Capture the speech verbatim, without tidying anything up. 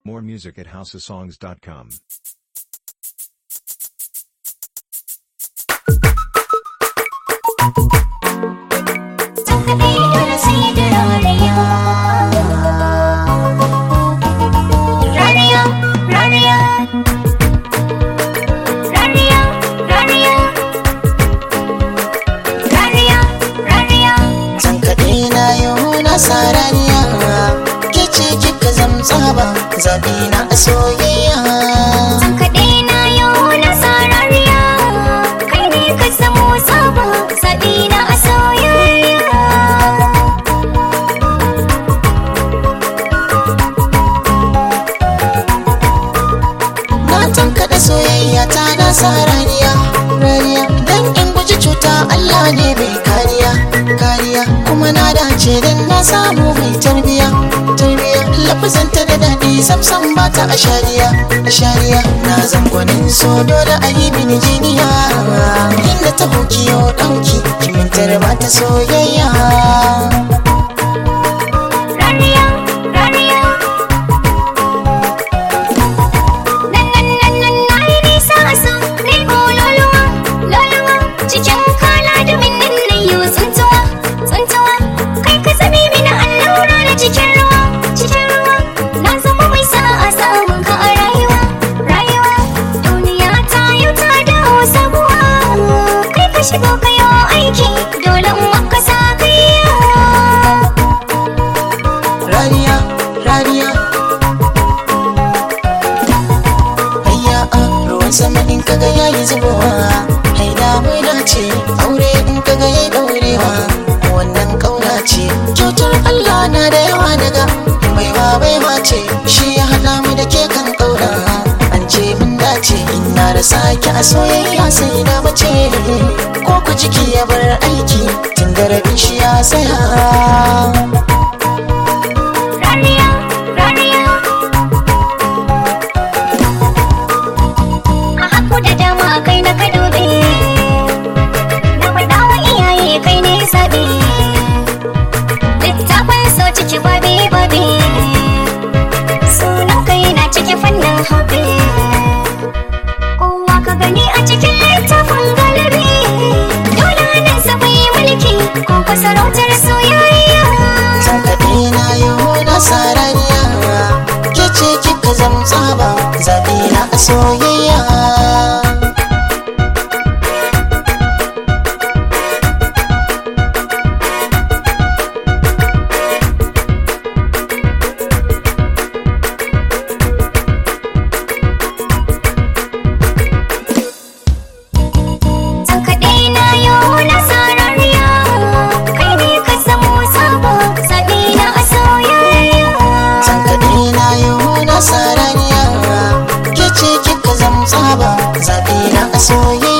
More music at house of songs dot com. Sarariya ke ce kika zamtsaba zabi na a soyayya san kaɗe na yau na sarariya kai ne ka zamo saba zabi na a soyayya na tankaɗe soyayya ta na sarariya rariya dan in guji cuta Allah ne mai kariya kariya kuma na dace dan na samu mai tarbiya tarbiya lafazanta da daɗi samsam ba ta a shariya a shariya na zangonin so dole a yi mini jiniya inda ta hoki yau ɗauki kimintar ba ta soyayya rariya rariya nan nan nan nan na yi nisa a so ne ko loluwa loluwa cikin kala da min nan na yi tsuntuwa tsuntuwa kai ka zabi mini allura da cikin ruwa cikin ruwa na zama mai sa'a samun ka a rayuwa rayuwa duniya ta yau ta dawo sabuwa kai ka shigo ka yi aiki dole in maka sa kaiya rariya rariya hayya a ruwan sama in kaga yayi zubowa haida mai dace aure in kaga yayi daurewa wannan kauna ce kyautar Allah na da yawa daga baiwa baiwa ce shi ya hada mu da ke kan kauna an ce mun dace ina da sake a soyayya sai na bace ko ku jiki ya bar aiki tun da rabin shi ya tsaya rariya rariya a haku da dama kai na ka dube na faɗa wa iyaye kai ne zaɓe littafin so ciki babi babi sunan kai na ciki fannin hobi kowa ka gani a cikin littafin galibi dole nan sabai mulki ko ka sarautar soyayya san kaɗe na yau na sarariya ke ce kika zamtsaba zaɓi na a soyayya san kaɗe na yau na sarariya kai ne ka zamo sabo zaɓi na a soyayya san kaɗe na yau na sarariya ke ce kika zamtsaba zaɓi na a soyayya